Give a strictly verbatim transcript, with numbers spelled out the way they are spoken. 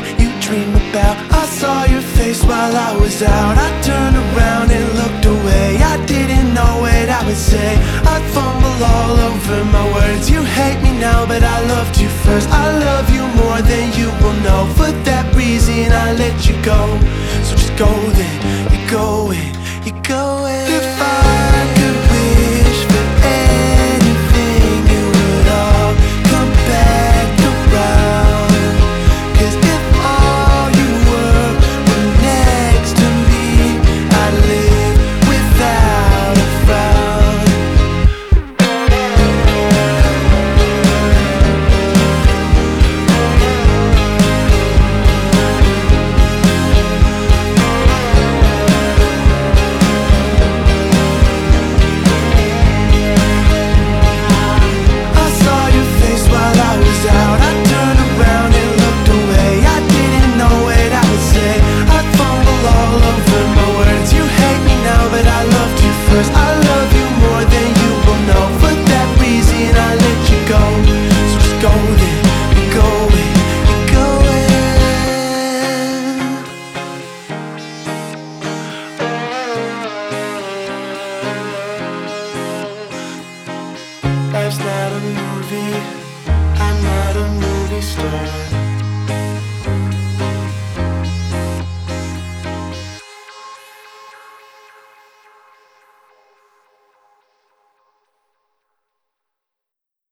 you dream about. I saw your face while I was out. I turned around and looked away. I didn't know what I would say. I'd fumble all over my words. You hate me now, but I loved you first. I love you more than you will know. For that reason I let you go. So just go then, you're going, you're going.